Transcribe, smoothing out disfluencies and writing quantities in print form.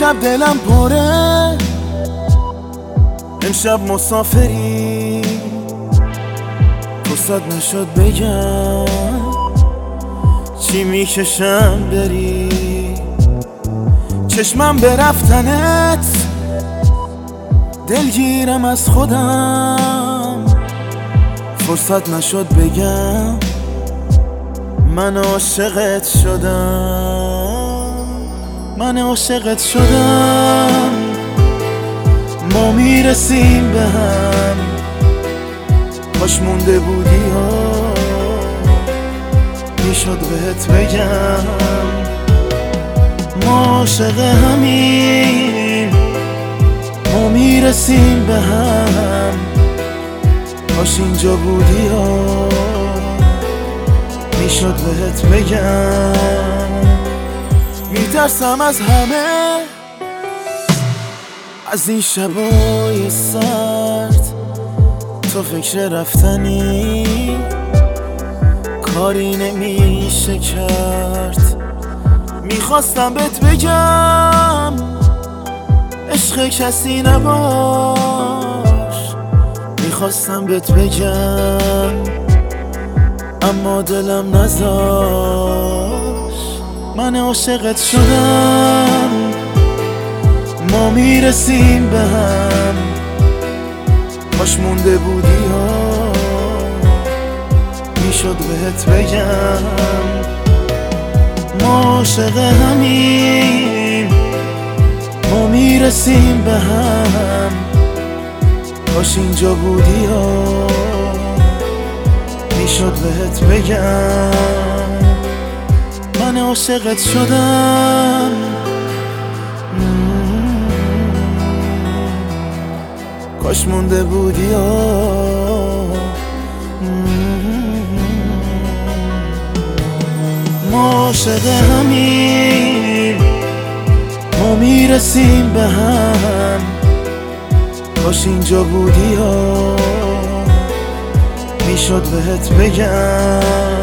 امشب دلم پره، امشب مسافری، فرصت نشد بگم چی میکشم بری. چشمم به رفتنت، دلگیرم از خودم، فرصت نشد بگم من عاشقت شدم، من عاشقت شدم. ما میرسیم به هم، کاش مونده بودی ها میشد بهت بگم. ما عاشق همیم، ما میرسیم به هم، کاش اینجا بودی ها میشد بهت بگم. میترسم از همه، از این شبای سرد، تو فکر رفتنی کاری نمیشه کرد. میخواستم بهت بگم عشق کسی نباش، میخواستم بهت بگم اما دلم نذاش. من عاشقت شدم، ما میرسیم به هم، کاش مونده بودی ها میشد بهت بگم. ما عاشق همیم، ما میرسیم به هم، کاش اینجا بودی ها میشد بهت بگم. من عاشقت شدم، کاش مونده بودی ها. ما عاشق همیم، ما میرسیم به هم، کاش اینجا بودی ها میشد بهت بگم.